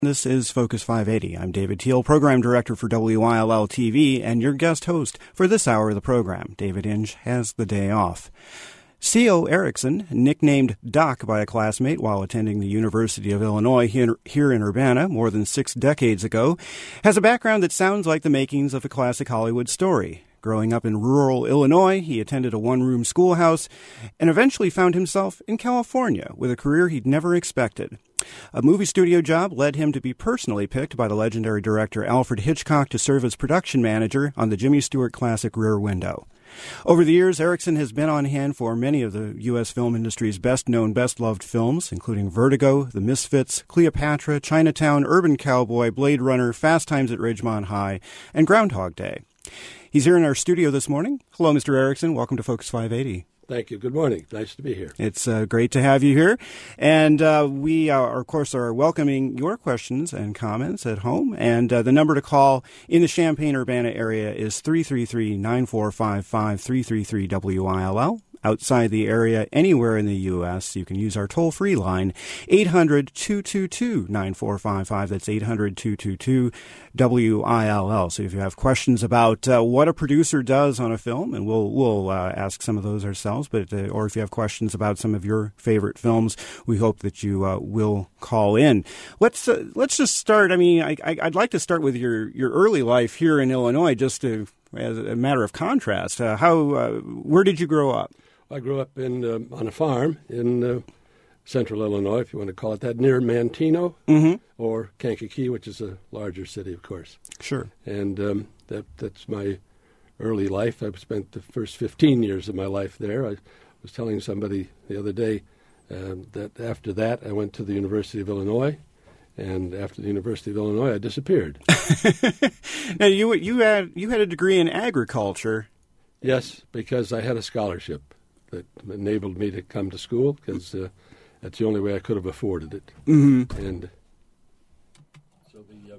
This is Focus 580. I'm David Teal, Program Director for WILL TV, and your guest host for this hour of the program. David Inge has the day off. C.O. Erickson, nicknamed Doc by a classmate while attending the University of Illinois here in Urbana more than 6 decades ago, has a background that sounds like the makings of a classic Hollywood story. Growing up in rural Illinois, he attended a one-room schoolhouse and eventually found himself in California with a career he'd never expected. A movie studio job led him to be personally picked by the legendary director Alfred Hitchcock to serve as production manager on the Jimmy Stewart classic Rear Window. Over the years, Erickson has been on hand for many of the U.S. film industry's best-known, best-loved films, including Vertigo, The Misfits, Cleopatra, Chinatown, Urban Cowboy, Blade Runner, Fast Times at Ridgemont High, and Groundhog Day. He's here in our studio this morning. Hello, Mr. Erickson. Welcome to Focus 580. Thank you. Good morning. Nice to be here. It's great to have you here. And we, of course, are welcoming your questions and comments at home. And the number to call in the Champaign-Urbana area is 333-9455, 333-WILL. Outside the area, anywhere in the U.S., you can use our toll-free line, 800-222-9455. That's 800-222-WILL. So if you have questions about what a producer does on a film, and we'll ask some of those ourselves, but or if you have questions about some of your favorite films, we hope that you will call in. Let's just start. I mean, I'd like to start with your early life here in Illinois, just as a matter of contrast. Where did you grow up? I grew up on a farm in central Illinois, if you want to call it that, near Manteno or Kankakee, which is a larger city, of course. Sure. And that's my early life. I've spent the first 15 years of my life there. I was telling somebody the other day that after that I went to the University of Illinois, and after the University of Illinois I disappeared. Now, you had a degree in agriculture. Yes, because I had a scholarship that enabled me to come to school, because that's the only way I could have afforded it. Mm-hmm. And so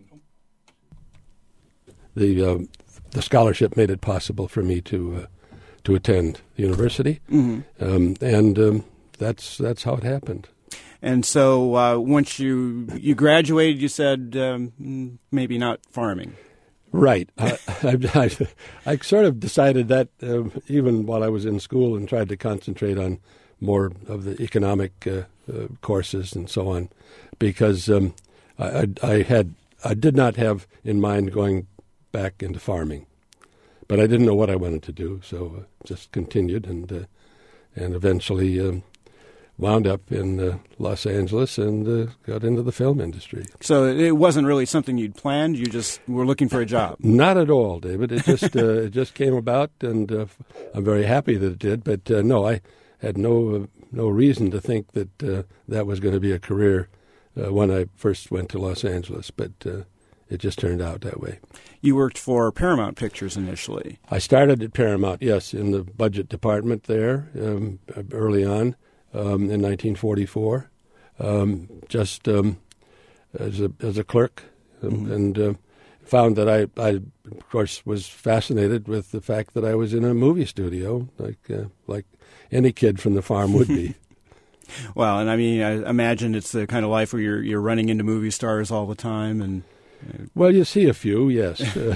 the scholarship made it possible for me to attend the university, and that's how it happened. And so once you graduated, you said maybe not farming. Right. I sort of decided that even while I was in school, and tried to concentrate on more of the economic courses and so on, because I did not have in mind going back into farming, but I didn't know what I wanted to do, so just continued and eventually wound up in Los Angeles and got into the film industry. So it wasn't really something you'd planned? You just were looking for a job? Not at all, David. It just it just came about, and I'm very happy that it did. But no, I had no reason to think that that was going to be a career when I first went to Los Angeles. But it just turned out that way. You worked for Paramount Pictures initially. I started at Paramount, yes, in the budget department there early on. In 1944, just as a clerk, and found that I of course was fascinated with the fact that I was in a movie studio, like any kid from the farm would be. Well, and I mean, I imagine it's the kind of life where you're running into movie stars all the time, and well, you see a few, yes.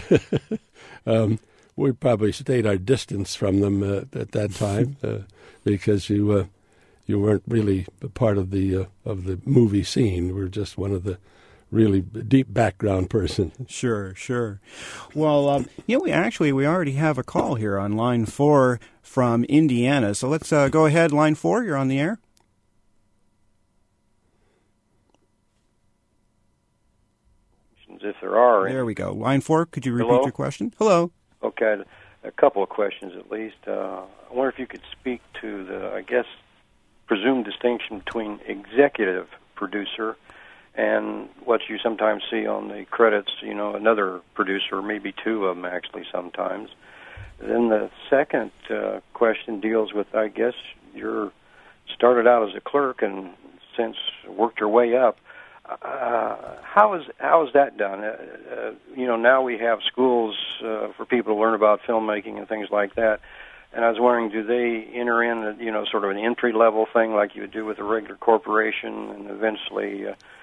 We probably stayed our distance from them at that time because you weren't really a part of the movie scene. We're just one of the really deep background person. Sure. Well, we already have a call here on line 4 from Indiana. So let's go ahead. Line 4, you're on the air. If there are. There we go. Line 4, could you repeat Hello? your question? Hello. Okay, a couple of questions at least. I wonder if you could speak to the, presumed distinction between executive producer and what you sometimes see on the credits, another producer, maybe two of them actually sometimes. Then the second question deals with, you're started out as a clerk and since worked your way up. How is that done? Now we have schools for people to learn about filmmaking and things like that. And I was wondering, do they enter in, sort of an entry-level thing like you would do with a regular corporation and eventually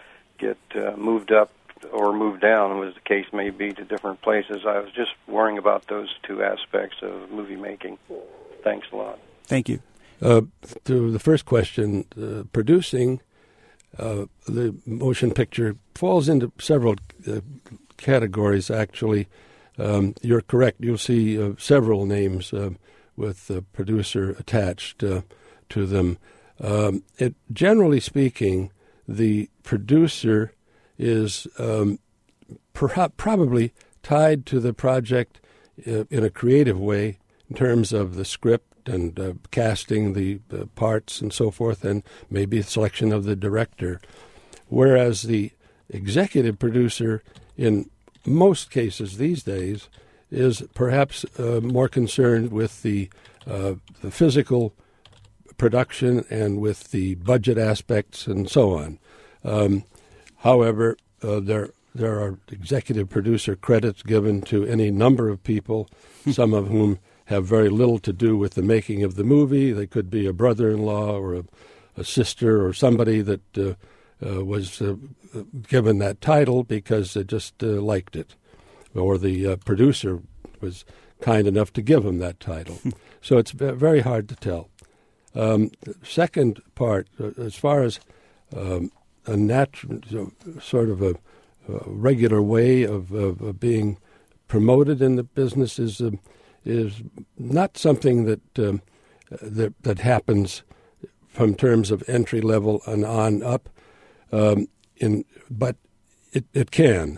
get moved up or moved down, as the case may be, to different places. I was just worrying about those two aspects of movie making. Thanks a lot. Thank you. To the first question, producing the motion picture falls into several categories, actually. You're correct. You'll see several names with the producer attached to them. Generally speaking, the producer is probably tied to the project in a creative way in terms of the script and casting the parts and so forth, and maybe a selection of the director. Whereas the executive producer, in most cases these days, is perhaps more concerned with the physical production and with the budget aspects and so on. However, there are executive producer credits given to any number of people, some of whom have very little to do with the making of the movie. They could be a brother-in-law or a sister or somebody that was given that title because they just liked it, or the producer was kind enough to give them that title. So it's very hard to tell. The second part, as far as a natural, sort of a regular way of being promoted in the business, is not something that happens from terms of entry level and on up. But it can.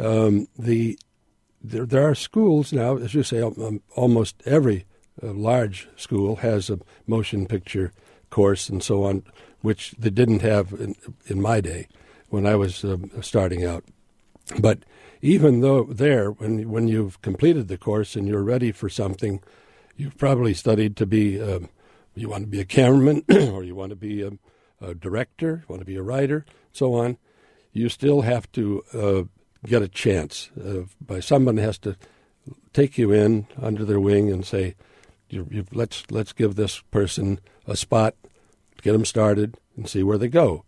There are schools now, as you say, almost every large school has a motion picture course and so on, which they didn't have in my day when I was starting out. But even though when you've completed the course and you're ready for something, you've probably studied to be, you want to be a cameraman or you want to be a director, you want to be a writer, so on. You still have to get a chance. Someone has to take you in under their wing and say, let's give this person a spot, get them started, and see where they go.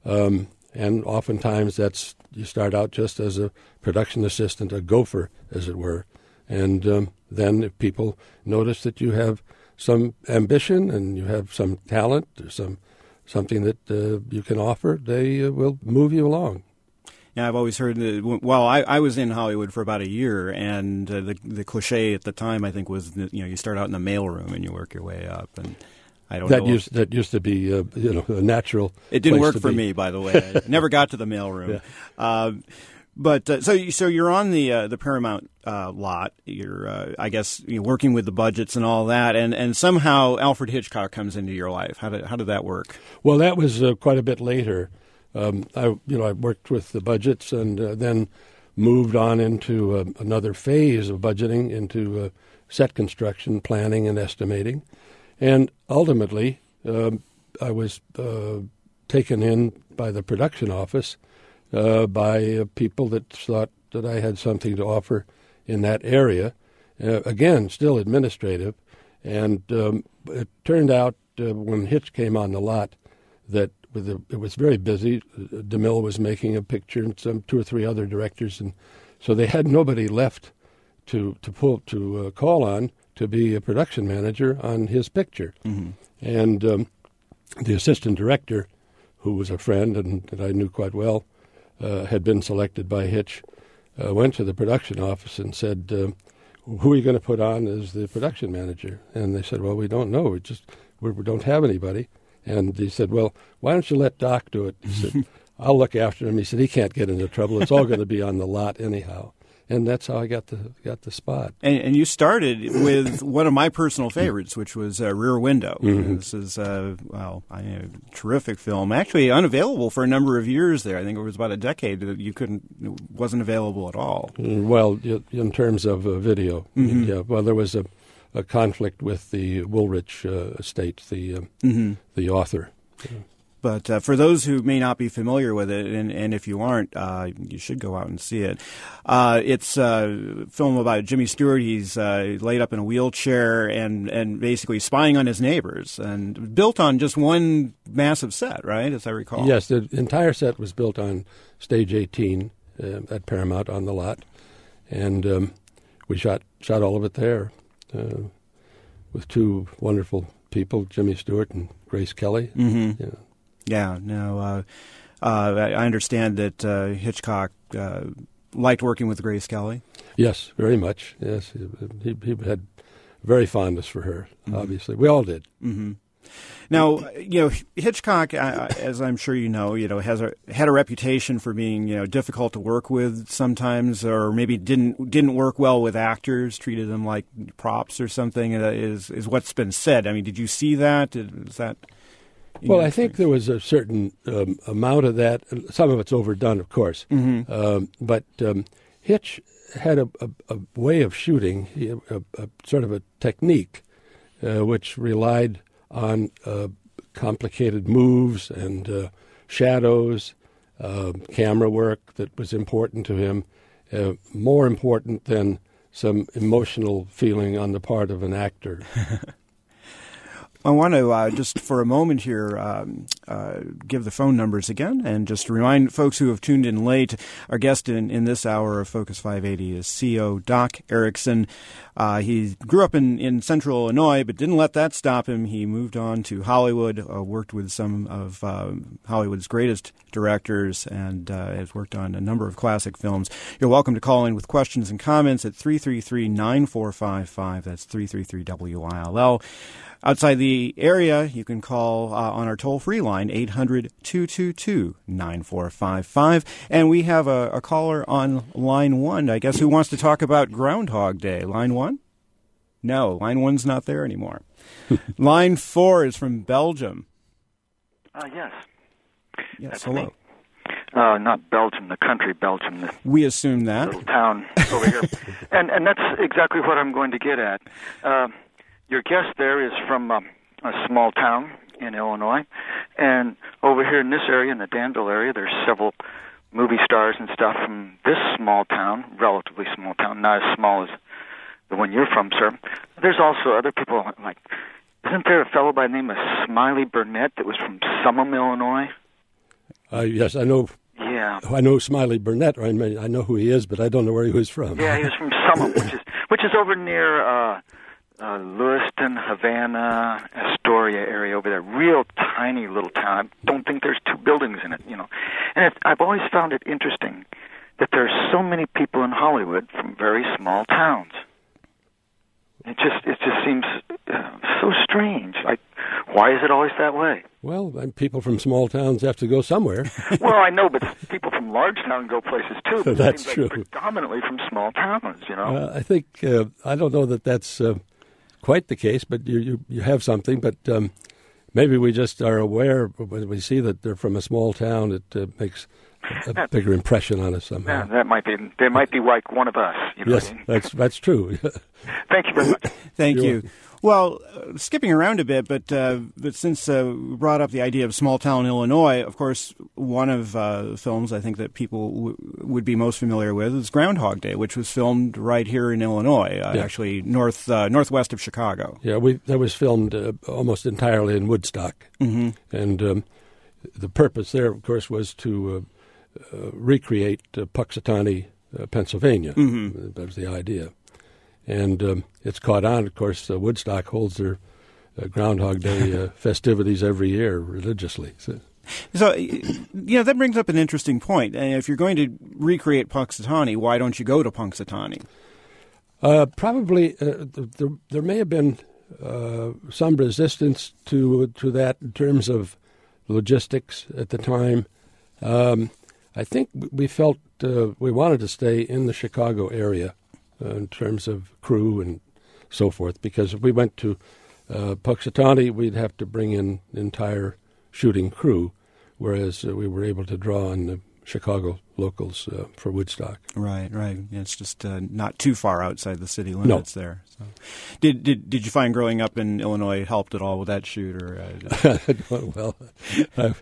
And oftentimes you start out just as a production assistant, a gopher, as it were. And then if people notice that you have some ambition and you have some talent or something that you can offer, they will move you along. Yeah, I've always heard that. Well, I was in Hollywood for about a year, and the cliche at the time, I think, was that, you start out in the mailroom and you work your way up. And I don't know. That used to be a natural. It didn't work for me, by the way. I never got to the mailroom. Yeah. But so you're on the Paramount lot. You're I guess working with the budgets and all that, and somehow Alfred Hitchcock comes into your life. How did that work? Well, that was quite a bit later. I worked with the budgets and then moved on into another phase of budgeting, into set construction, planning, and estimating. And ultimately, I was taken in by the production office by people that thought that I had something to offer in that area. Again, still administrative. And it turned out when Hitch came on the lot that it was very busy. DeMille was making a picture and some 2 or 3 other directors. And so they had nobody left to call on to be a production manager on his picture. Mm-hmm. And the assistant director, who was a friend and that I knew quite well, had been selected by Hitch, went to the production office and said, who are you going to put on as the production manager? And they said, well, we don't know. We don't have anybody. And he said, well, why don't you let Doc do it? He said, I'll look after him. He said, he can't get into trouble. It's all going to be on the lot anyhow. And that's how I got the spot. And you started with one of my personal favorites, which was Rear Window. Mm-hmm. This is a terrific film. Actually, unavailable for a number of years there. I think it was about a decade that it wasn't available at all. Well, in terms of video, mm-hmm. Yeah. Well, there was a conflict with the Woolrich estate, the author. but for those who may not be familiar with it, and if you aren't, you should go out and see it. It's a film about Jimmy Stewart. He's laid up in a wheelchair and basically spying on his neighbors, and built on just one massive set, right, as I recall? Yes, the entire set was built on Stage 18 at Paramount on the lot, and we shot all of it there with two wonderful people, Jimmy Stewart and Grace Kelly. Mm-hmm. Yeah. No, I understand that Hitchcock liked working with Grace Kelly. Yes, very much. Yes, he had very fondness for her. Mm-hmm. Obviously, we all did. Mm-hmm. Now, Hitchcock, as I'm sure you know, had a reputation for being, difficult to work with sometimes, or maybe didn't work well with actors, treated them like props or something. Is what's been said. I mean, did you see that? Is that? Well, I think there was a certain amount of that. Some of it's overdone, of course. Mm-hmm. But Hitch had a way of shooting, a sort of a technique, which relied on complicated moves and shadows, camera work that was important to him, more important than some emotional feeling on the part of an actor. I want to just for a moment here give the phone numbers again, and just remind folks who have tuned in late. Our guest in this hour of Focus 580 is C.O. Doc Erickson. He grew up in Central Illinois, but didn't let that stop him. He moved on to Hollywood, worked with some of Hollywood's greatest directors, and has worked on a number of classic films. You're welcome to call in with questions and comments at 333-9455. That's 333-WILL. Outside the area, you can call on our toll-free line, 800-222-9455. And we have a caller on line 1, I guess, who wants to talk about Groundhog Day. Line 1? No, line 1's not there anymore. Line 4 is from Belgium. Yes. Yes, that's hello. Me. Not Belgium, the country Belgium. We assume that. Little town over here. And that's exactly what I'm going to get at. Your guest there is from a small town in Illinois, and over here in this area, in the Danville area, there's several movie stars and stuff from this small town, relatively small town, not as small as the one you're from, sir. There's also other people, like, isn't there a fellow by the name of Smiley Burnett that was from Summum, Illinois? Yes, I know. Yeah. I know Smiley Burnett. I know who he is, but I don't know where he was from. Yeah, he was from Summum, which is over near Lewiston, Havana, Astoria area over there. Real tiny little town. I don't think there's 2 buildings in it, And I've always found it interesting that there's so many people in Hollywood from very small towns. It just seems so strange. Like, why is it always that way? Well, people from small towns have to go somewhere. Well, I know, but people from large towns go places too. But that's it seems true. Like predominantly from small towns, I think I don't know that that's quite the case, but you have something. But maybe we just are aware when we see that they're from a small town. It makes a bigger impression on us somehow. Yeah, they might be like one of us. Yes, that's true. Thank you very much. Thank you. Well, skipping around a bit, but since we brought up the idea of small-town Illinois, of course, one of the films I think that people would be most familiar with is Groundhog Day, which was filmed right here in Illinois, actually northwest of Chicago. Yeah, that was filmed almost entirely in Woodstock. Mm-hmm. And the purpose there, of course, was to recreate Puxatawny, Pennsylvania. Mm-hmm. That was the idea. And it's caught on. Of course, Woodstock holds their Groundhog Day festivities every year religiously. So, that brings up an interesting point. If you're going to recreate Puxatawny, why don't you go to Punxsutawney? Probably there may have been some resistance to that in terms of logistics at the time. I think we felt we wanted to stay in the Chicago area in terms of crew and so forth, because if we went to Puxatawny, we'd have to bring in the entire shooting crew, whereas we were able to draw on the Chicago locals for Woodstock. Right. It's just not too far outside the city limits there. So. Did you find growing up in Illinois helped at all with that shoot? Or Well,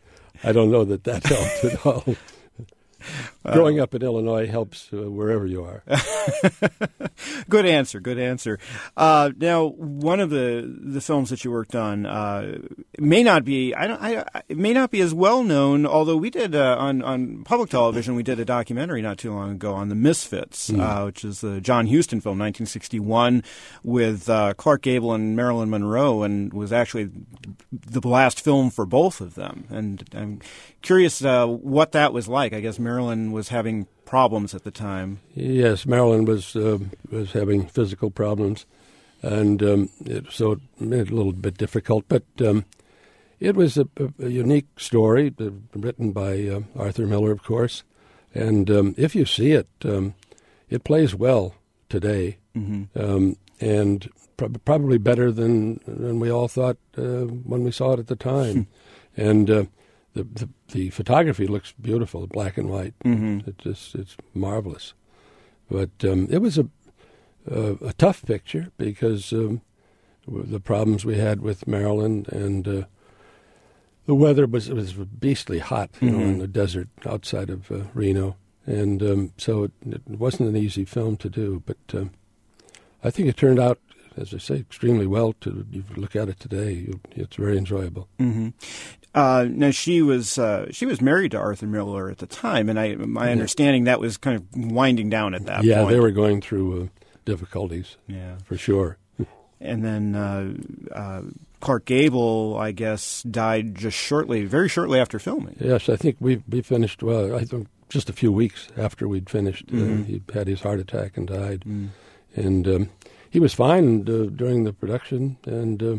I don't know that helped at all. Growing up in Illinois helps wherever you are. Good answer. Now, one of the films that you worked on may not be it may not be as well known. Although we did on public television, we did a documentary not too long ago on the Misfits, which is the John Huston film, 1961, with Clark Gable and Marilyn Monroe, and was actually the last film for both of them. And I'm curious what that was like. I guess Marilyn was having problems at the time. Yes, Marilyn was having physical problems, and so it made it a little bit difficult. But it was a unique story written by Arthur Miller, of course. And if you see it, it plays well today, and probably better than we all thought when we saw it at the time. And the photography looks beautiful, black and white. It's marvelous. But it was a tough picture because the problems we had with Maryland, and the weather was beastly hot, in the desert outside of Reno, and so it wasn't an easy film to do. But I think it turned out, as I say, extremely well. If you look at it today, it's very enjoyable. Now she was married to Arthur Miller at the time, and my understanding that was kind of winding down at that point. Yeah, they were going through difficulties. Yeah, for sure. And then Clark Gable, I guess, died very shortly after filming. Yes, I think we finished. Well, I think just a few weeks after we'd finished, he had his heart attack and died, and he was fine during the production, and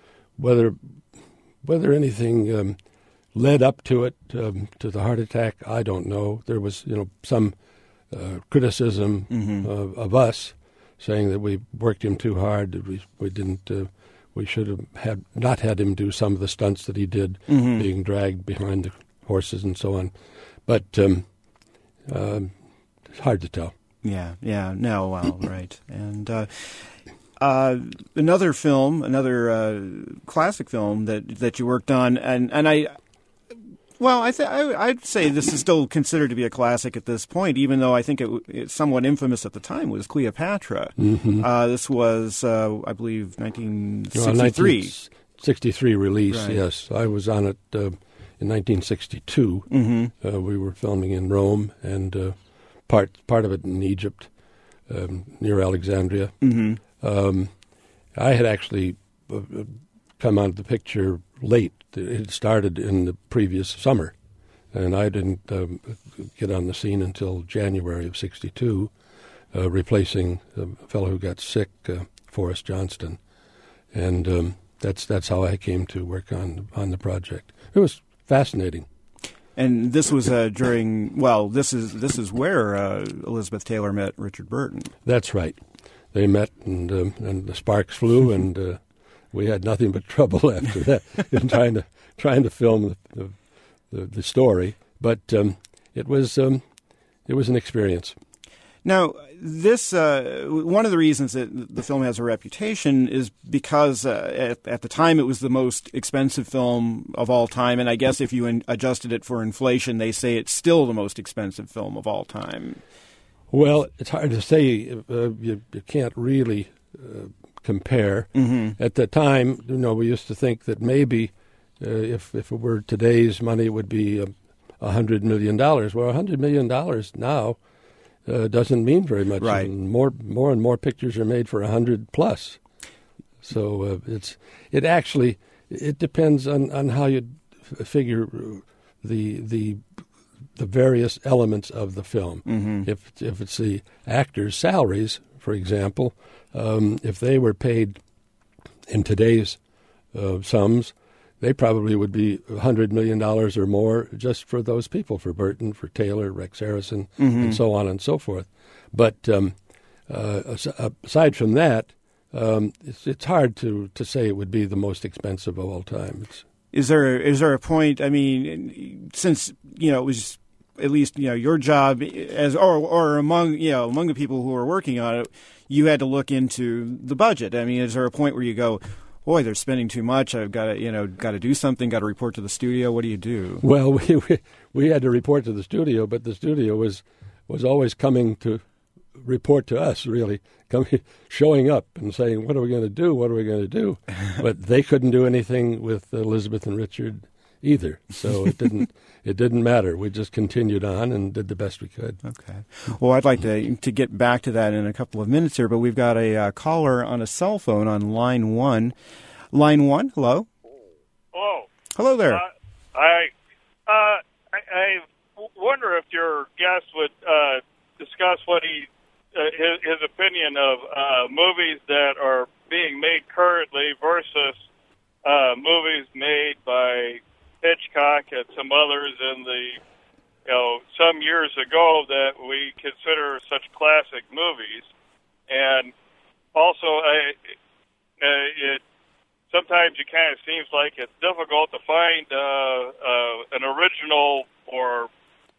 whether anything led up to it, to the heart attack, I don't know. There was, some criticism of us, saying that we worked him too hard. That we didn't. We should have not had him do some of the stunts that he did, being dragged behind the horses and so on. But it's hard to tell. Yeah. No, well, right. And another classic film that you worked on, and I'd say this is still considered to be a classic at this point, even though I think it's somewhat infamous at the time, was Cleopatra. This was, I believe, 1963. 1963 release, right. Yes. I was on it in 1962. We were filming in Rome, and part of it in Egypt, near Alexandria. I had actually come onto the picture late. It started in the previous summer, and I didn't get on the scene until January of '62, replacing a fellow who got sick, Forrest Johnston, and that's how I came to work on the project. It was fascinating. And this was this is where Elizabeth Taylor met Richard Burton. That's right. They met, and the sparks flew, and we had nothing but trouble after that in trying to film the story. But it was an experience. Now, this one of the reasons that the film has a reputation is because at the time it was the most expensive film of all time, and I guess if you adjusted it for inflation, they say it's still the most expensive film of all time. Well, it's hard to say. You can't really compare. At the time, we used to think that maybe if it were today's money, it would be $100 million. Well, $100 million now doesn't mean very much. Right. More and more pictures are made for 100 plus. So it depends on how you figure the various elements of the film. If it's the actors' salaries, for example, if they were paid in today's sums, they probably would be $100 million or more just for those people, for Burton, for Taylor, Rex Harrison, and so on and so forth. But aside from that, it's hard to say it would be the most expensive of all time. Is there a point? I mean, since it was at least your job as or among the people who were working on it, you had to look into the budget. I mean, is there a point where you go, boy, they're spending too much. I've got to do something. Got to report to the studio. What do you do? Well, we had to report to the studio, but the studio was always coming to report to us, really, showing up and saying, "What are we going to do? What are we going to do?" But they couldn't do anything with Elizabeth and Richard either, so it didn't matter. We just continued on and did the best we could. Okay. Well, I'd like to get back to that in a couple of minutes here, but we've got a caller on a cell phone on line 1. Line 1, hello. Hello. Hello there. I wonder if your guest would discuss what his opinion of movies that are being made currently versus movies made by Hitchcock and some others in some years ago that we consider such classic movies. And also, sometimes it kind of seems like it's difficult to find an original or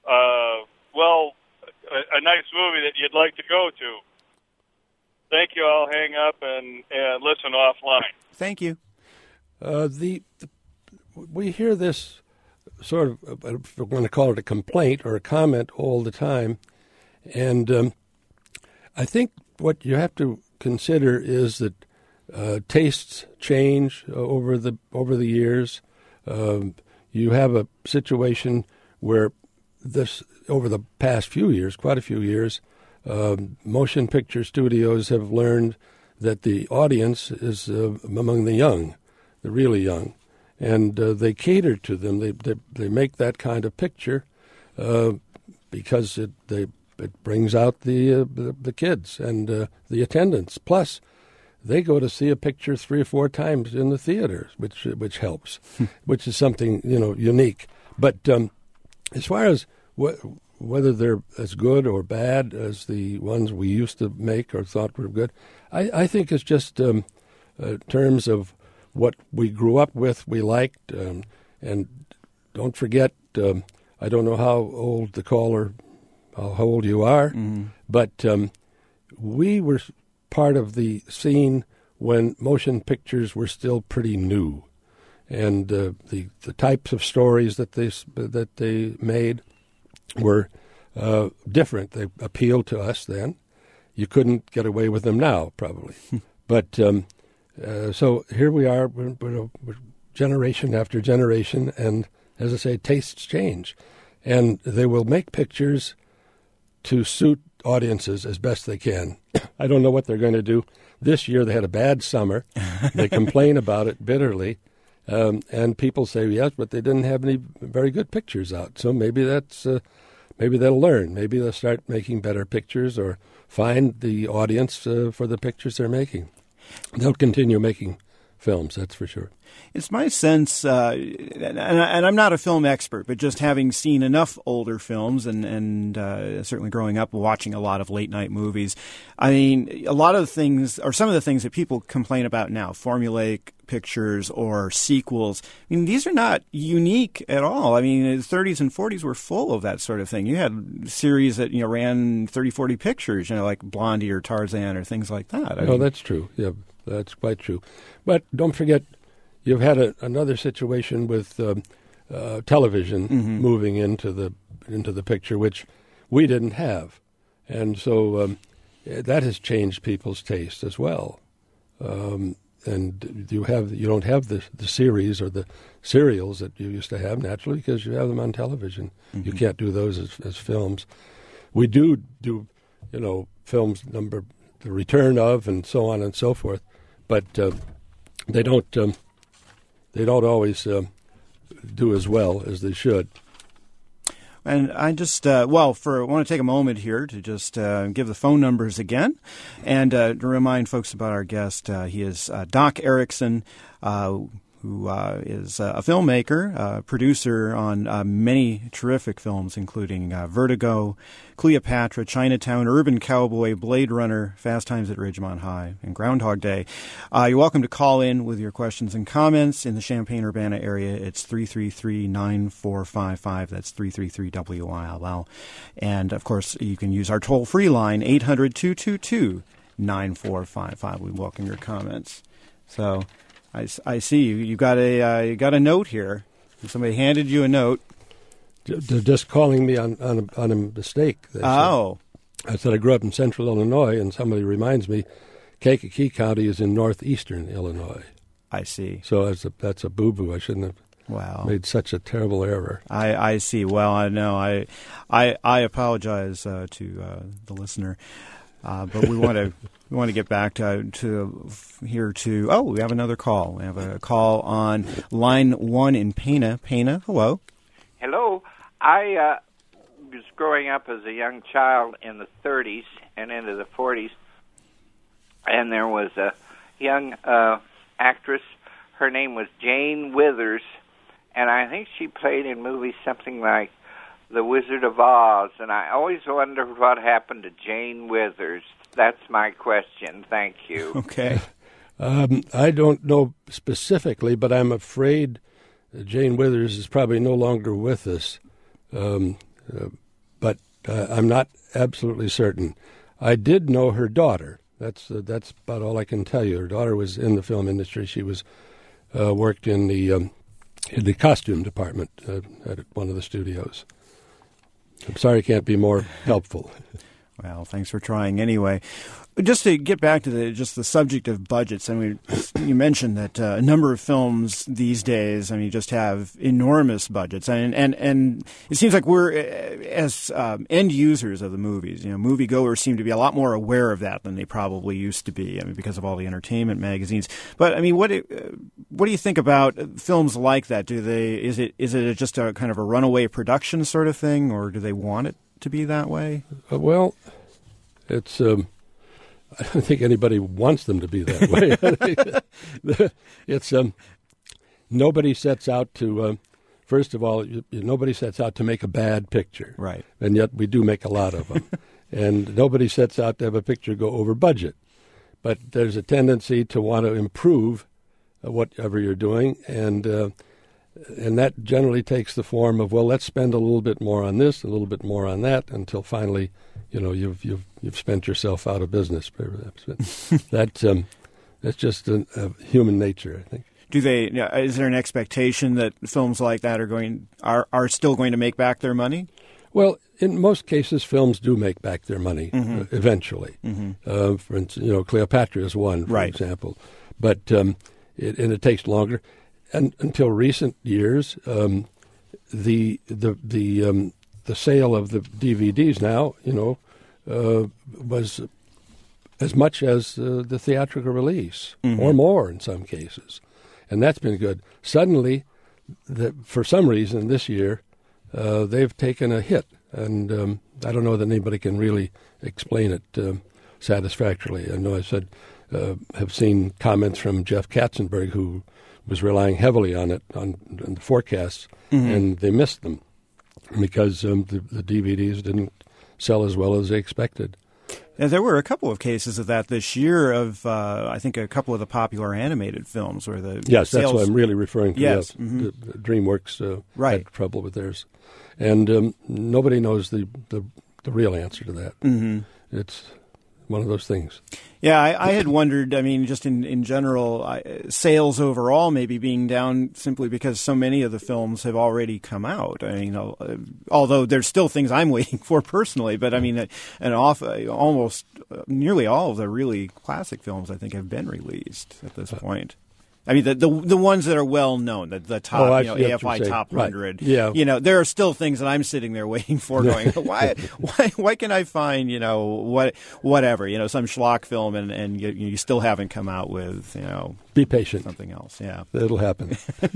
a nice movie that you'd like to go to. Thank you. I'll hang up and listen offline. Thank you. We hear this sort of, if we're going to call it a complaint or a comment all the time, and I think what you have to consider is that tastes change over the years. You have a situation where over the past few years, quite a few years, motion picture studios have learned that the audience is among the young, the really young, and they cater to them. They make that kind of picture because it brings out the kids and the attendance. Plus, they go to see a picture 3 or 4 times in the theaters, which helps, which is something unique. But as far as whether they're as good or bad as the ones we used to make or thought were good, I think it's just terms of what we grew up with, we liked, and don't forget, I don't know how old the caller, how old you are, but we were part of the scene when motion pictures were still pretty new, and the types of stories that they made were different. They appealed to us then. You couldn't get away with them now, probably. But so here we are, we're generation after generation, and as I say, tastes change. And they will make pictures to suit audiences as best they can. I don't know what they're going to do. This year they had a bad summer. They complain about it bitterly. And people say, yes, but they didn't have any very good pictures out. So maybe maybe they'll learn. Maybe they'll start making better pictures or find the audience for the pictures they're making. They'll continue making films, that's for sure. It's my sense, and I'm not a film expert, but just having seen enough older films and certainly growing up watching a lot of late-night movies, I mean, a lot of things, or some of the things that people complain about now, formulaic pictures or sequels, I mean, these are not unique at all. I mean, the 30s and 40s were full of that sort of thing. You had series that, ran 30, 40 pictures, like Blondie or Tarzan or things like that. Oh, that's true. Yeah, that's quite true. But don't forget, you've had another situation with television moving into the picture, which we didn't have, and so that has changed people's taste as well. And you don't have the series or the serials that you used to have naturally because you have them on television. You can't do those as films. We do films number The Return of and so on and so forth, but they don't always do as well as they should. And I just, I want to take a moment here to just give the phone numbers again and to remind folks about our guest. He is Doc Erickson, who is a filmmaker, producer on many terrific films, including Vertigo, Cleopatra, Chinatown, Urban Cowboy, Blade Runner, Fast Times at Ridgemont High, and Groundhog Day. You're welcome to call in with your questions and comments in the Champaign-Urbana area. It's 333-9455. That's 333-WILL. And, of course, you can use our toll-free line, 800-222-9455. We welcome your comments. So I see. You got a note here. Somebody handed you a note. They're just calling me on a mistake. Oh. I said I grew up in central Illinois, and somebody reminds me Kankakee County is in northeastern Illinois. I see. So that's a boo-boo. I shouldn't have made such a terrible error. I see. Well, I know. I apologize to the listener, but we want to get back to here to. Oh, we have another call. We have a call on line 1 in Pana. Pana, hello. Hello. I was growing up as a young child in the 30s and into the 40s, and there was a young actress. Her name was Jane Withers, and I think she played in movies something like The Wizard of Oz, and I always wondered what happened to Jane Withers. That's my question. Thank you. Okay. I don't know specifically, but I'm afraid Jane Withers is probably no longer with us. But I'm not absolutely certain. I did know her daughter. That's about all I can tell you. Her daughter was in the film industry. She was worked in the costume department at one of the studios. I'm sorry I can't be more helpful. Well, thanks for trying anyway. Just to get back to the subject of budgets, I mean, you mentioned that a number of films these days, I mean, just have enormous budgets, and it seems like we're as end users of the movies, moviegoers seem to be a lot more aware of that than they probably used to be. I mean, because of all the entertainment magazines. But I mean, what do you think about films like that? Is it just a kind of a runaway production sort of thing, or do they want it to be that way? Well, it's. I don't think anybody wants them to be that way. It's nobody sets out to. First of all, nobody sets out to make a bad picture, right? And yet we do make a lot of them. And nobody sets out to have a picture go over budget. But there's a tendency to want to improve whatever you're doing, and that generally takes the form of, well, let's spend a little bit more on this, a little bit more on that, until finally, you've spent yourself out of business, perhaps. That's just a human nature, I think. Is there an expectation that films like that are still going to make back their money? Well, in most cases, films do make back their money eventually. Mm-hmm. For instance, Cleopatra is one, for example, but it takes longer. And until recent years, the sale of the DVDs now, was as much as the theatrical release, or more in some cases, and that's been good. Suddenly, for some reason this year, they've taken a hit, and I don't know that anybody can really explain it satisfactorily. I know have seen comments from Jeff Katzenberg, who was relying heavily on it, on the forecasts, and they missed them because the DVDs didn't sell as well as they expected. And there were a couple of cases of that this year of, I think, a couple of the popular animated films where the Yes, sales... that's what I'm really referring to. Yes. The DreamWorks had trouble with theirs. And nobody knows the real answer to that. Mm-hmm. It's one of those things. Yeah, I had wondered, I mean, just in general, sales overall maybe being down simply because so many of the films have already come out. I mean, although there's still things I'm waiting for personally, but I mean, almost nearly all of the really classic films, I think, have been released at this point. I mean, the ones that are well known, the top, AFI top 100. Right. Yeah. There are still things that I'm sitting there waiting for, going, why can I find, whatever, some schlock film, and you still haven't come out with, be patient, something else. Yeah, it'll happen.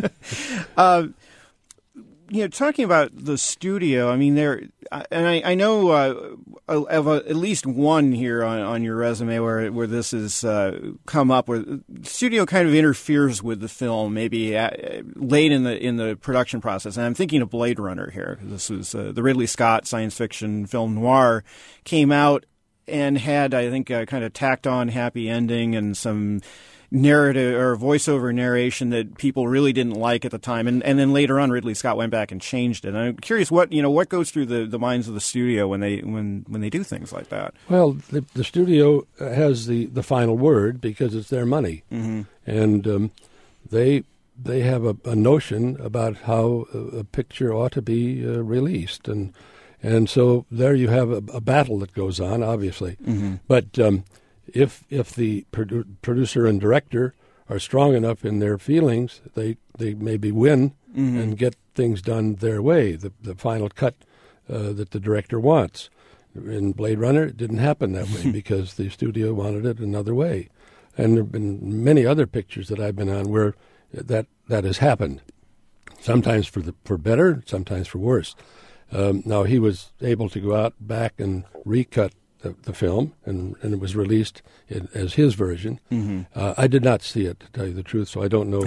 Talking about the studio, I mean, I know of at least one here on your resume where this has come up, where the studio kind of interferes with the film, maybe late in the production process. And I'm thinking of Blade Runner here. This was the Ridley Scott science fiction film noir, came out and had, I think, a kind of tacked on happy ending and some narrative or voiceover narration that people really didn't like at the time, and then later on Ridley Scott went back and changed it. And I'm curious what goes through the minds of the studio when they do things like that. Well, the studio has the final word because it's their money, and they have a notion about how a picture ought to be released, and so there you have a battle that goes on, obviously. Mm-hmm. But if the producer and director are strong enough in their feelings, they maybe win and get things done their way, the final cut that the director wants. In Blade Runner, it didn't happen that way because the studio wanted it another way. And there have been many other pictures that I've been on where that has happened, sometimes for better, sometimes for worse. Now, he was able to go out back and recut the film, and it was released as his version. Mm-hmm. I did not see it, to tell you the truth, so I don't know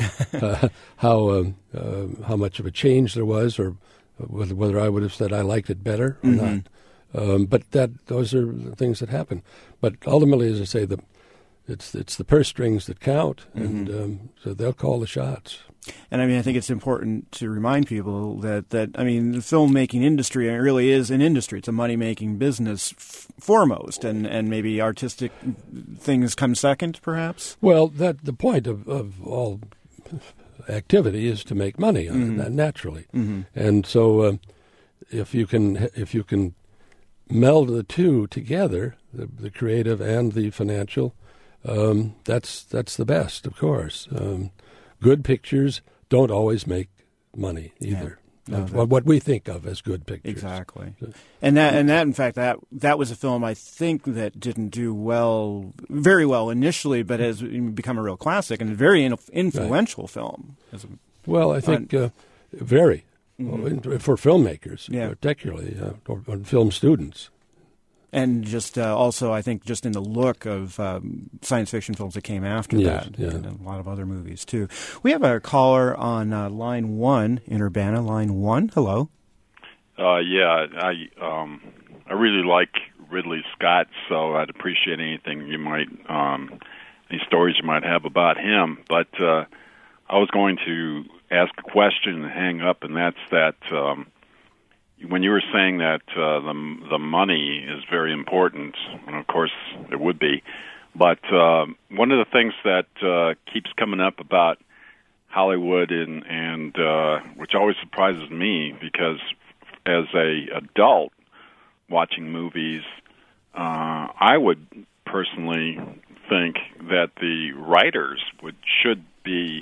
how much of a change there was, or whether I would have said I liked it better or not. But those are the things that happen. But ultimately, as I say, it's the purse strings that count, and so they'll call the shots. And I think it's important to remind people that the filmmaking industry really is an industry. It's a money-making business foremost, and maybe artistic things come second, perhaps? Well, the point of all activity is to make money on it, naturally. Mm-hmm. And so if you can meld the two together, the creative and the financial, that's the best, of course. Good pictures don't always make money either. Yeah. What we think of as good pictures. Exactly. And that in fact, that was a film I think that didn't do very well initially, but has become a real classic and a very influential film. Well, I think very for filmmakers, particularly, or film students. And just also, I think, just in the look of science fiction films that came after that, and a lot of other movies, too. We have a caller on line 1 in Urbana. Line 1, hello. I really like Ridley Scott, so I'd appreciate anything you might, any stories you might have about him. But I was going to ask a question and hang up, and that's that... when you were saying that the money is very important, and of course it would be, but one of the things that keeps coming up about Hollywood and which always surprises me, because as a adult watching movies, I would personally think that the writers should be,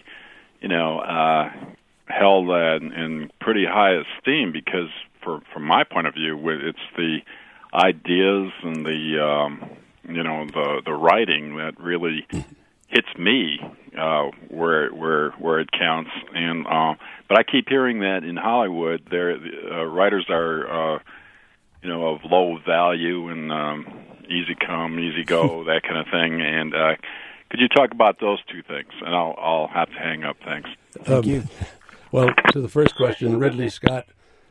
held in pretty high esteem, because from my point of view, it's the ideas and the writing that really hits me where it counts. And but I keep hearing that in Hollywood, writers are of low value and easy come, easy go, that kind of thing. And could you talk about those two things? And I'll have to hang up. Thanks. Thank you. Well, to the first question, Ridley Scott.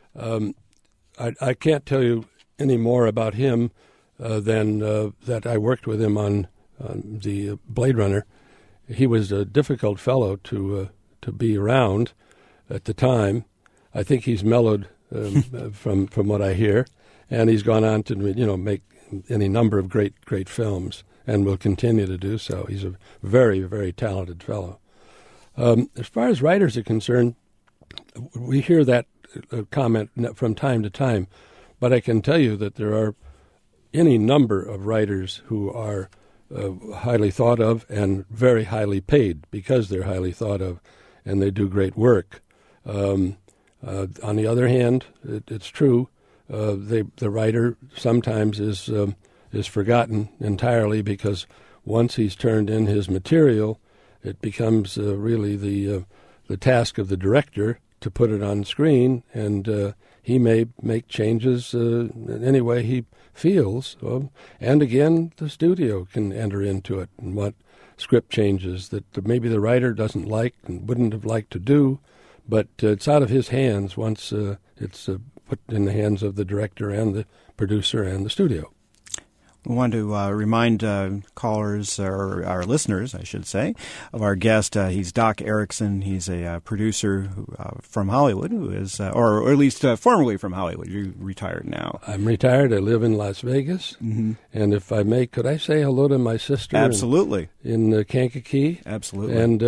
I can't tell you any more about him than that I worked with him on the Blade Runner. He was a difficult fellow to be around at the time. I think he's mellowed from what I hear, and he's gone on to make any number of great films, and will continue to do so. He's a very, very talented fellow. As far as writers are concerned, we hear that comment from time to time, but I can tell you that there are any number of writers who are highly thought of and very highly paid because they're highly thought of and they do great work. On the other hand, it's true, the writer sometimes is forgotten entirely, because once he's turned in his material, it becomes really the task of the director to put it on screen, and he may make changes in any way he feels. And again, the studio can enter into it and what script changes that maybe the writer doesn't like and wouldn't have liked to do, but it's out of his hands once it's put in the hands of the director and the producer and the studio. We want to remind callers, or our listeners, I should say, of our guest. He's Doc Erickson. He's a producer from Hollywood, who is, or at least formerly from Hollywood. You're retired now. I'm retired. I live in Las Vegas. Mm-hmm. And if I may, could I say hello to my sister? Absolutely. In Kankakee? Absolutely. And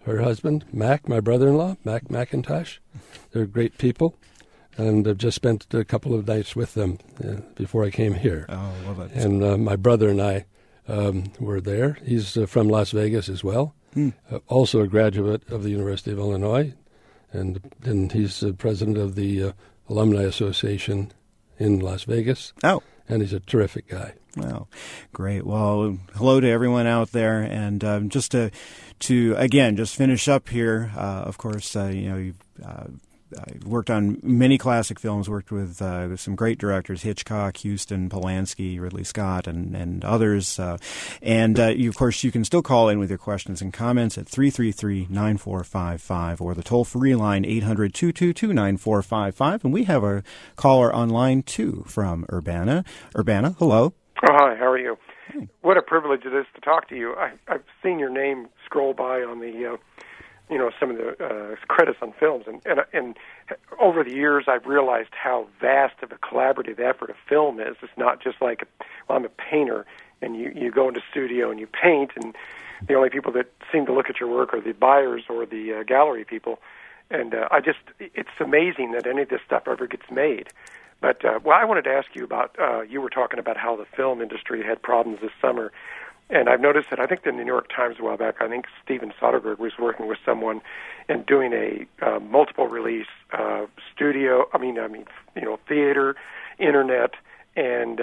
her husband, Mac, my brother-in-law, Mac McIntosh. They're great people, and I've just spent a couple of nights with them before I came here. Oh, well, that's... And my brother and I were there. He's from Las Vegas as well, also a graduate of the University of Illinois, and he's president of the Alumni Association in Las Vegas. Oh. And he's a terrific guy. Wow, great. Well, hello to everyone out there, and just to again just finish up here. Of course, you've worked on many classic films. Worked with some great directors: Hitchcock, Huston, Polanski, Ridley Scott, and others. Of course, you can still call in with your questions and comments at 333-9455 or the toll-free line 800-222-9455. And we have a caller on line 2 from Urbana. Urbana, hello. Oh, hi, how are you? Hey. What a privilege it is to talk to you. I've seen your name scroll by on the, some of the credits on films, and over the years I've realized how vast of a collaborative effort a film is. It's not just like, I'm a painter, and you go into studio and you paint, and the only people that seem to look at your work are the buyers or the gallery people, and it's amazing that any of this stuff ever gets made. But I wanted to ask you about, you were talking about how the film industry had problems this summer, and I've noticed that I think the New York Times a while back, I think Steven Soderbergh was working with someone and doing a multiple release theater, internet, and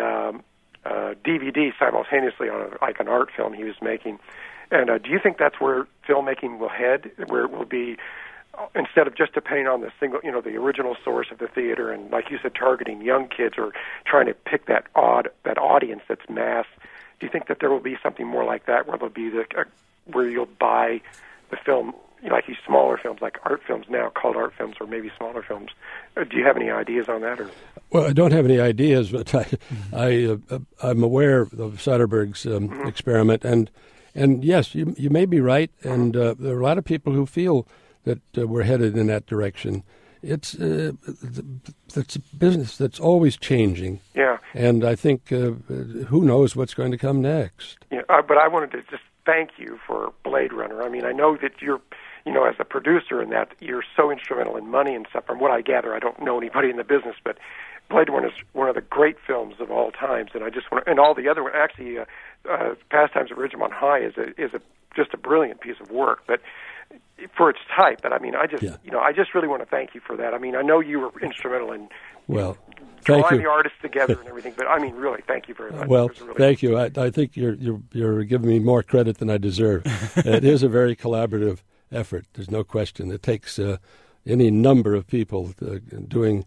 DVD simultaneously on an art film he was making. And do you think that's where filmmaking will head, where it will be, instead of just depending on the single, the original source of the theater, and like you said, targeting young kids or trying to pick that audience that's mass? Do you think that there will be something more like that, where there'll be where you'll buy the film, like these smaller films, like art films now called art films, or maybe smaller films? Do you have any ideas on that? Or? Well, I don't have any ideas, but I'm aware of Soderbergh's experiment, and yes, you may be right, and there are a lot of people who feel that we're headed in that direction. It's a business that's always changing. Yeah. And I think who knows what's going to come next. Yeah, but I wanted to just thank you for Blade Runner. I mean, I know that you're, as a producer in that, you're so instrumental in money and stuff. From what I gather, I don't know anybody in the business, but Blade Runner is one of the great films of all times. And I just want, and all the other, actually, Pastimes at Ridgemont High is just a brilliant piece of work. But for its type, but I mean, I just really want to thank you for that. I mean, I know you were instrumental in drawing the artists together and everything, but I mean, really, thank you very much. Well, thank you. I think you're giving me more credit than I deserve. It is a very collaborative effort. There's no question. It takes any number of people to do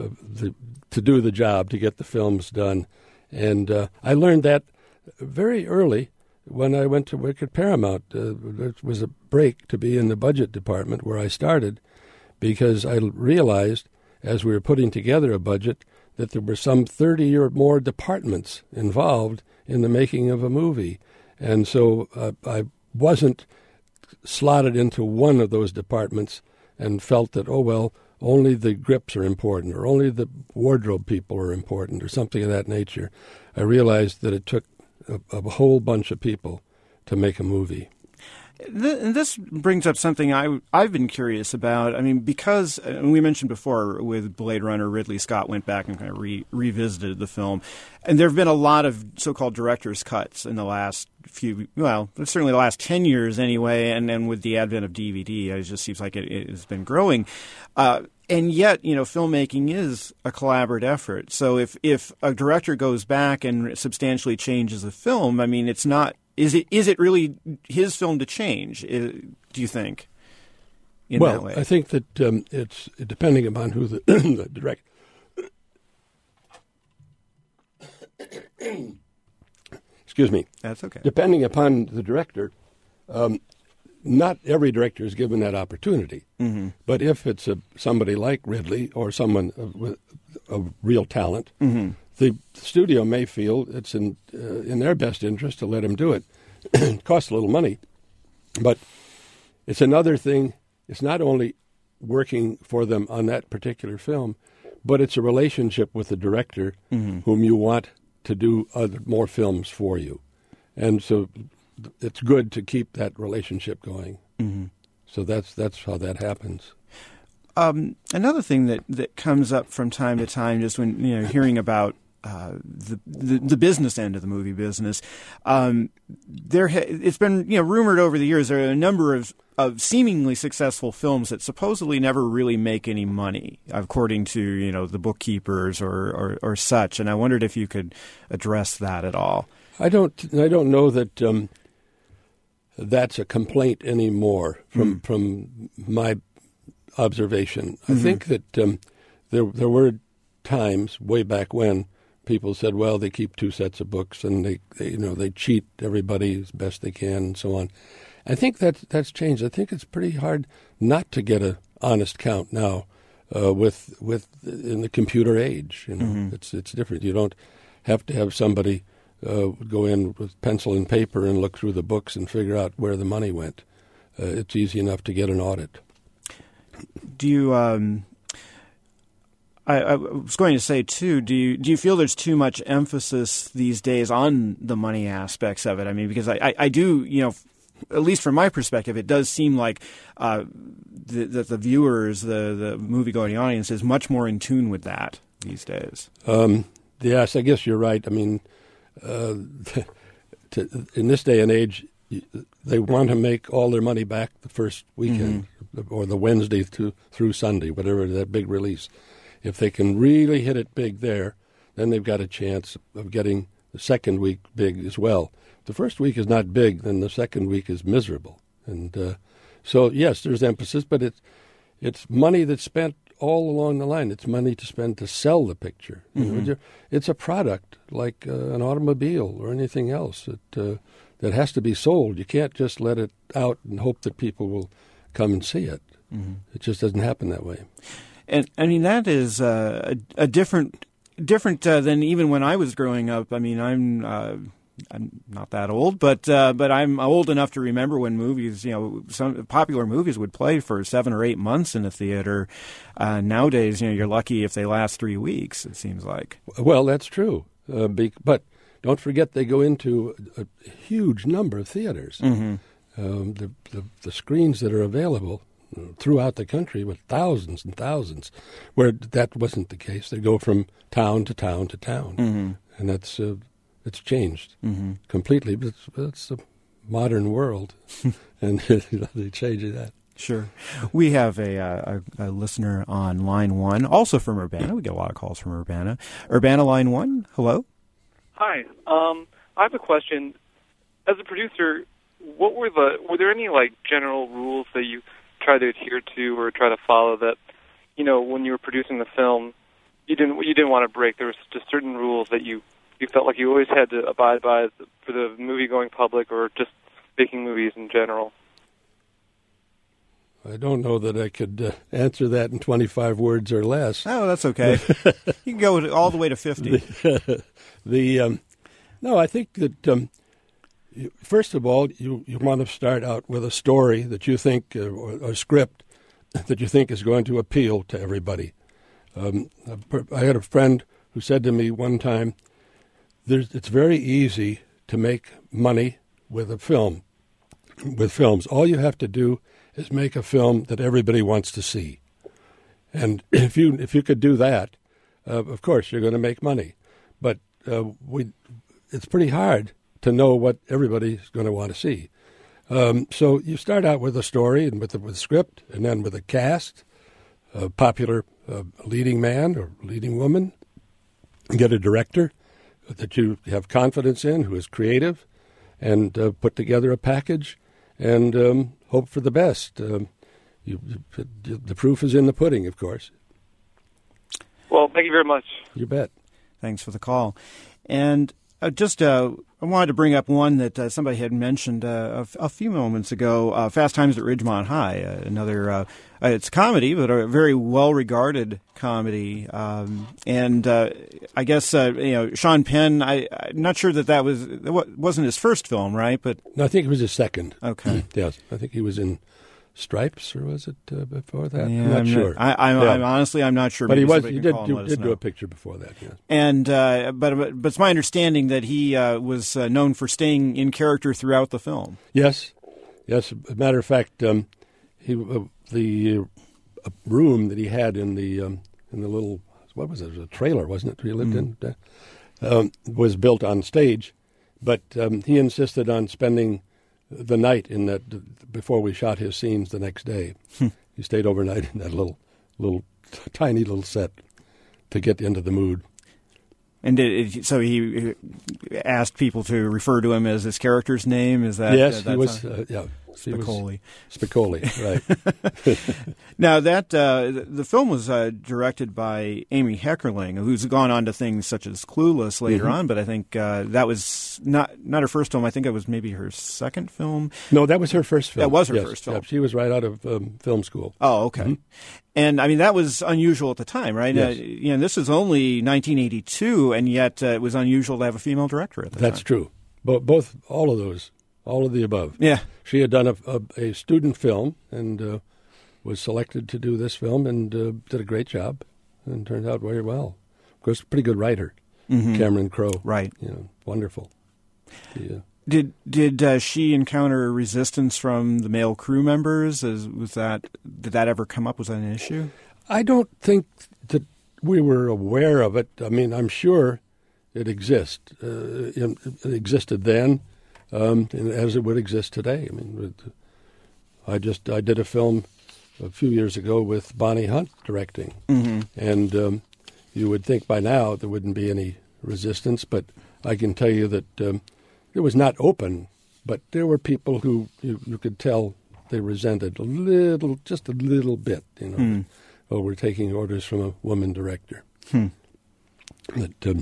the job to get the films done, and I learned that very early. When I went to work at Paramount, it was a break to be in the budget department where I started, because I realized, as we were putting together a budget, that there were some 30 or more departments involved in the making of a movie. And so I wasn't slotted into one of those departments and felt that, only the grips are important, or only the wardrobe people are important, or something of that nature. I realized that it took a whole bunch of people to make a movie. This brings up something I've been curious about. I mean, because we mentioned before with Blade Runner, Ridley Scott went back and kind of revisited the film. And there have been a lot of so-called director's cuts in the last certainly the last 10 years anyway. And then with the advent of DVD, it just seems like it has been growing. And yet, filmmaking is a collaborative effort. So if a director goes back and substantially changes a film, I mean, it's not. Is it really his film to change? Do you think? That way? I think that it's depending upon who the director. Excuse me. That's okay. Depending upon the director, not every director is given that opportunity. Mm-hmm. But if it's somebody like Ridley or someone of real talent, mm-hmm. the studio may feel it's in their best interest to let him do it. It costs a little money, but it's another thing. It's not only working for them on that particular film, but it's a relationship with the director mm-hmm. whom you want to do more films for you. And so it's good to keep that relationship going. Mm-hmm. So that's how that happens. Another thing that comes up from time to time, just when hearing about the business end of the movie business, it's been rumored over the years there are a number of seemingly successful films that supposedly never really make any money, according to the bookkeepers or such. And I wondered if you could address that at all. I don't know that that's a complaint anymore from my observation. I think that there were times way back when people said, well, they keep 2 sets of books and they cheat everybody as best they can and so on. I think that's changed. I think it's pretty hard not to get an honest count now with in the computer age. It's different. You don't have to have somebody go in with pencil and paper and look through the books and figure out where the money went. It's easy enough to get an audit. Do you? I was going to say too. Do you feel there's too much emphasis these days on the money aspects of it? I mean, because I do, at least from my perspective, it does seem like that the viewers, the movie-going audience, is much more in tune with that these days. Yes, I guess you're right. I mean, in this day and age, they want to make all their money back the first weekend or the Wednesday through Sunday, whatever that big release. If they can really hit it big there, then they've got a chance of getting the second week big as well. If the first week is not big, then the second week is miserable. And so, yes, there's emphasis, but it's money that's spent all along the line. It's money to spend to sell the picture. It's a product like an automobile or anything else that has to be sold. You can't just let it out and hope that people will come and see it. It just doesn't happen that way. And I mean, that is a different than even when I was growing up. I mean, I'm not that old, but I'm old enough to remember when movies, some popular movies would play for 7 or 8 months in a theater. Nowadays, you're lucky if they last 3 weeks, it seems like. Well, that's true. But don't forget they go into a huge number of theaters. The screens that are available throughout the country with thousands and thousands, where that wasn't the case. They go from town to town to town, and that's it's changed completely. But it's a modern world, and they change that. Sure. We have a listener on line 1, also from Urbana. We get a lot of calls from Urbana. Urbana line 1, hello. Hi. I have a question. As a producer, were there any general rules that you try to adhere to or try to follow that, when you were producing the film, you didn't want to break? There was just certain rules that you felt like you always had to abide by for the movie-going public or just making movies in general? I don't know that I could answer that in 25 words or less. Oh, that's okay. You can go all the way to 50. No, I think that first of all, you want to start out with a story that you think, or a script that you think is going to appeal to everybody. I had a friend who said to me one time, it's very easy to make money with a film. With films, all you have to do is make a film that everybody wants to see. And if you could do that, of course, you're going to make money. But it's pretty hard to know what everybody's going to want to see. So you start out with a story and with a script, and then with a cast, a popular leading man or leading woman, get a director that you have confidence in, who is creative, and put together a package and hope for the best. The proof is in the pudding, of course. Well, thank you very much. You bet. Thanks for the call. And I wanted to bring up one that somebody had mentioned a few moments ago, Fast Times at Ridgemont High, another, it's a comedy, but a very well-regarded comedy. And I guess, Sean Penn, I'm not sure that wasn't his first film, right? But no, I think it was his second. Okay. Yes, I think he was in Stripes, or was it before that? Yeah, I'm not sure. I'm honestly, I'm not sure. But he did do a picture before that. Yes. And but it's my understanding that he was known for staying in character throughout the film. Yes. As a matter of fact, the room that he had in the little, what was it? It was a trailer, wasn't it? He lived in was built on stage, but he insisted on spending the night in that before we shot his scenes the next day. He stayed overnight in that little tiny little set to get into the mood. And so he asked people to refer to him as his character's name? Is that yes? He was Spicoli. Spicoli, right? Now the film was directed by Amy Heckerling, who's gone on to things such as Clueless later on. But I think that was not her first film. I think it was maybe her second film. No, that was her first film. That was her first film. Yeah, she was right out of film school. Oh, okay. Mm-hmm. And I mean that was unusual at the time, right? Yes. This is only 1982, and yet it was unusual to have a female director at the time. That's true. Both, all of those. All of the above. Yeah. She had done a student film and was selected to do this film and did a great job and turned out very well. Of course, pretty good writer, Cameron Crowe. Right. Wonderful. Did she encounter resistance from the male crew members? Did that ever come up? Was that an issue? I don't think that we were aware of it. I mean, I'm sure it existed then. As it would exist today. I mean, I did a film a few years ago with Bonnie Hunt directing, and you would think by now there wouldn't be any resistance, but I can tell you that it was not open, but there were people who you could tell they resented just a little bit, Oh, we're taking orders from a woman director. But,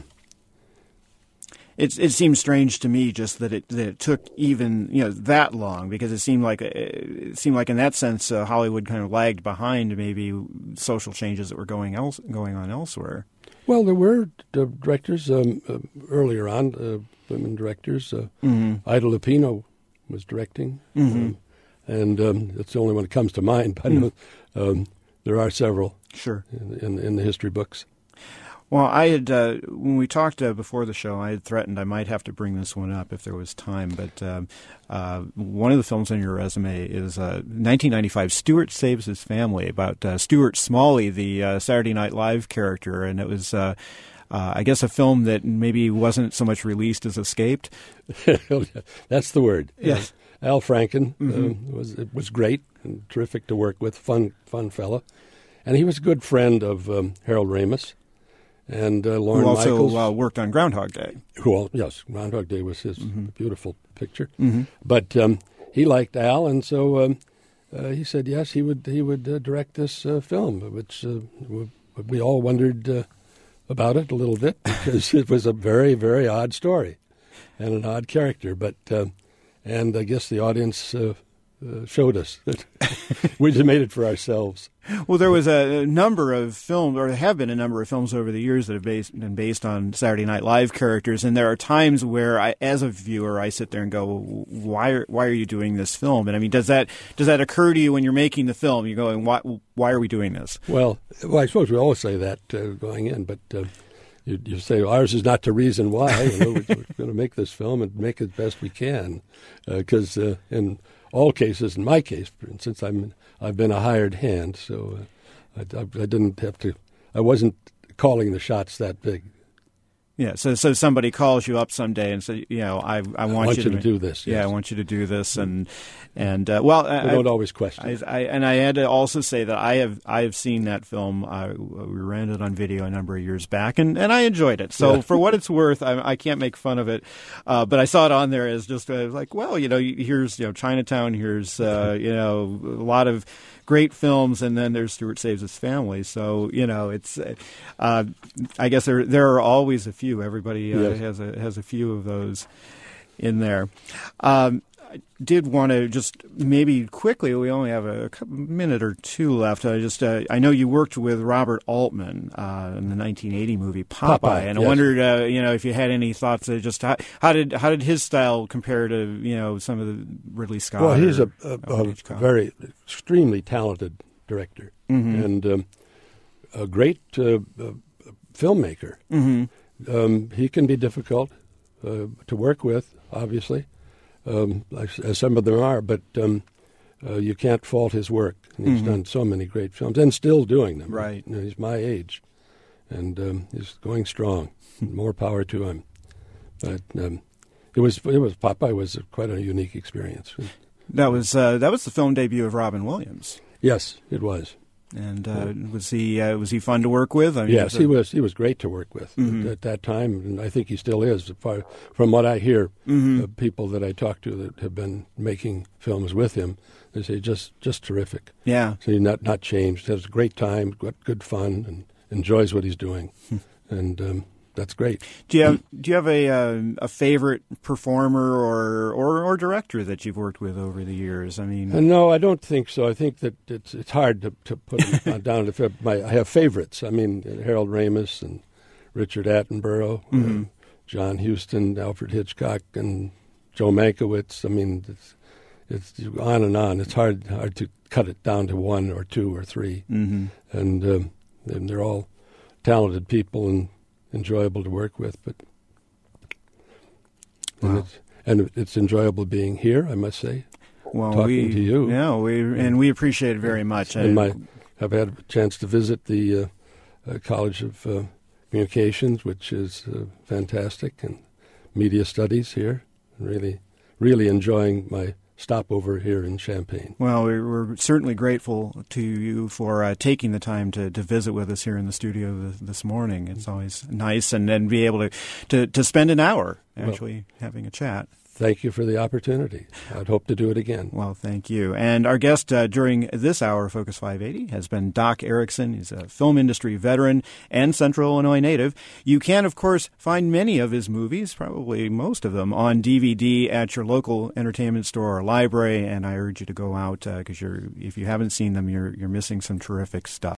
It seems strange to me just that it took even that long, because it seemed like in that sense Hollywood kind of lagged behind maybe social changes that were going on elsewhere. Well, there were directors earlier on, women directors. Ida Lupino was directing, and it's the only one that comes to mind. But there are several, sure, in the history books. Well, I had when we talked before the show, I had threatened I might have to bring this one up if there was time. But one of the films on your resume is 1995, Stuart Saves His Family, about Stuart Smalley, the Saturday Night Live character. And it was, I guess, a film that maybe wasn't so much released as escaped. That's the word. Yes. Al Franken was great and terrific to work with, fun fella. And he was a good friend of Harold Ramis. And Lorne Michaels. Who also Michaels, worked on Groundhog Day. Yes, Groundhog Day was his beautiful picture. But he liked Al, and so he said yes, he would direct this film, which we all wondered about it a little bit, because it was a very, very odd story and an odd character. But and I guess the audience showed us that we just made it for ourselves. Well, there was a number of films, or there have been a number of films over the years that have been based on Saturday Night Live characters, and there are times where, as a viewer, I sit there and go, "Why are you doing this film?" And I mean, does that occur to you when you're making the film? You're going, "Why are we doing this?" Well, I suppose we always say that going in, but you say ours is not to reason why. We're going to make this film and make it best we can, because in all cases, in my case, for instance, I've been a hired hand, so I didn't have to. I wasn't calling the shots that big. Yeah, so somebody calls you up someday and says, I want you to do this. Yes. Yeah, I want you to do this, and well, I don't always question. I had to also say that I have seen that film. We ran it on video a number of years back, and I enjoyed it. So for what it's worth, I can't make fun of it, but I saw it on there as just like, well, here's Chinatown, here's a lot of great films, and then there's Stuart Saves His Family. So it's I guess there are always a few. Everybody has a few of those in there. I did want to just maybe quickly, we only have a minute or two left. I know you worked with Robert Altman in the 1980 movie Popeye, and I wondered if you had any thoughts. Just how did his style compare to some of the Ridley Scott? Well, he's a very extremely talented director and a great filmmaker. He can be difficult to work with, obviously, as some of them are, but you can't fault his work. And he's done so many great films and still doing them. Right. You know, he's my age, and he's going strong. More power to him. But it was Popeye was quite a unique experience. That was the film debut of Robin Williams. Yes, it was. And was he fun to work with? I mean, yes, he was great to work with at that time, and I think he still is. From what I hear, people that I talk to that have been making films with him, they say just terrific. Yeah, so he's not changed. Has a great time, got good fun, and enjoys what he's doing, and that's great. Do you have a favorite performer or director that you've worked with over the years? I mean, no, I don't think so. I think that it's hard to put them down to I have favorites. I mean, Harold Ramis and Richard Attenborough, John Huston, Alfred Hitchcock, and Joe Mankiewicz. I mean, it's on and on. It's hard to cut it down to one or two or three, and they're all talented people and enjoyable to work with, but it's enjoyable being here, I must say. Well, talking to you. Yeah, we appreciate it very much. And I've had a chance to visit the College of Communications, which is fantastic, and media studies here. Really, really enjoying my stopover here in Champaign. Well, we're certainly grateful to you for taking the time to visit with us here in the studio this morning. It's always nice, and then be able to spend an hour actually having a chat. Thank you for the opportunity. I'd hope to do it again. Well, thank you. And our guest during this hour of Focus 580 has been Doc Erickson. He's a film industry veteran and Central Illinois native. You can, of course, find many of his movies, probably most of them, on DVD at your local entertainment store or library. And I urge you to go out because if you haven't seen them, you're missing some terrific stuff.